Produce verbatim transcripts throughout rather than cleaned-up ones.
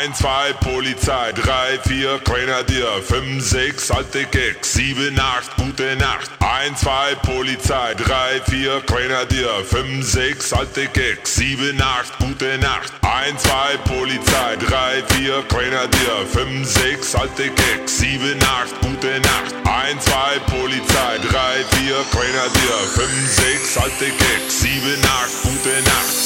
eins, zwei, Polizei, drei, vier, Grenadier, fünf, sechs, alte Keks, sieben, acht, gute Nacht. eins, zwei, Polizei, drei, vier, Grenadier, fünf, sechs, alte Keks, sieben, acht, gute Nacht. eins, zwei, Polizei, drei, vier, Grenadier, fünf, sechs, alte Keks, sieben, acht, gute Nacht. eins, zwei, Polizei, drei, vier, Grenadier, fünf, sechs, alte Keks, sieben, acht, gute Nacht.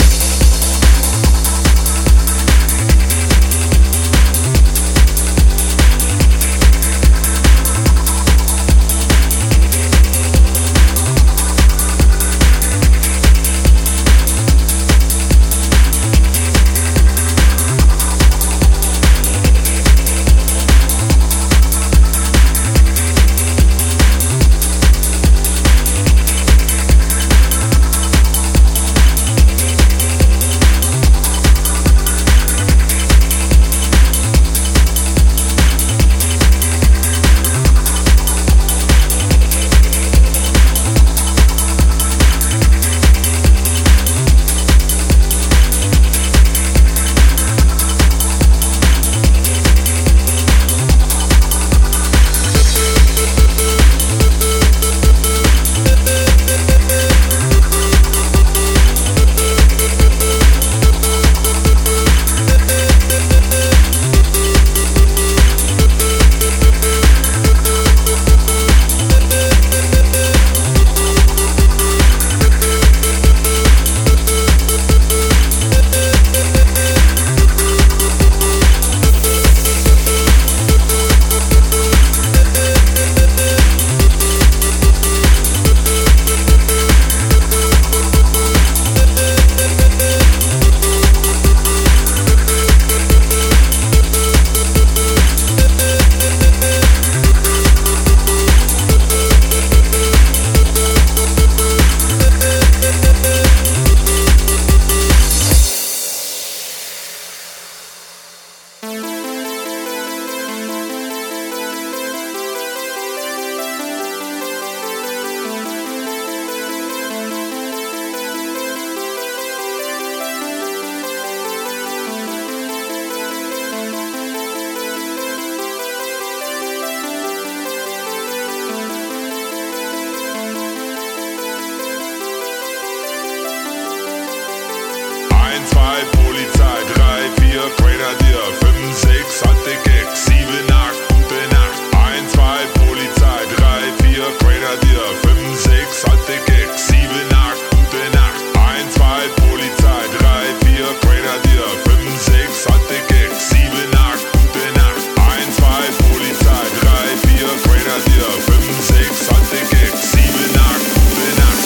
eins, zwei, Polizei, drei, vier, Grenadier, fünf, sechs, alte Keks, sieben, acht, gute Nacht. eins, zwei, Polizei, drei, vier, Grenadier, fünf, sechs, alte Keks, sieben, acht, gute Nacht. eins, zwei, Polizei, drei, vier, Grenadier, fünf, sechs, alte Keks, sieben, acht, gute Nacht. eins, zwei, Polizei, drei, vier, Grenadier, fünf, sechs, alte Keks, sieben, acht, gute Nacht.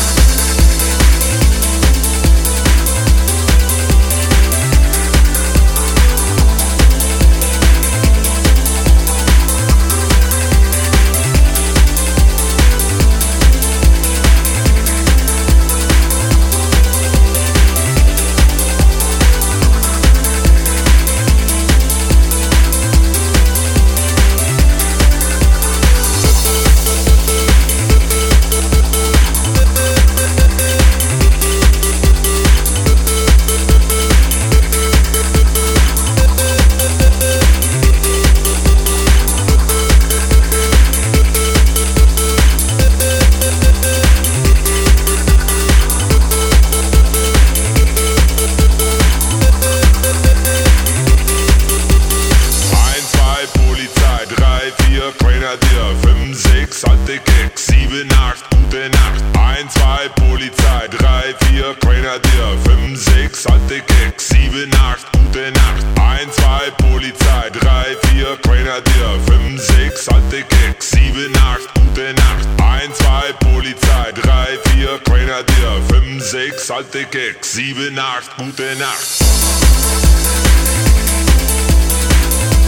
Grenadier, fünf, sechs, alte Keks, sieben, acht, gute Nacht. eins, zwei, Polizei, drei, vier, Grenadier, fünf, sechs, alte Keks, sieben, acht, gute Nacht. eins, zwei, Polizei, drei, vier, Grenadier, fünf, sechs, alte Keks, sieben, acht, gute Nacht. eins, zwei, Polizei, drei, vier, Grenadier, fünf, sechs, alte Keks, sieben, acht, gute Nacht.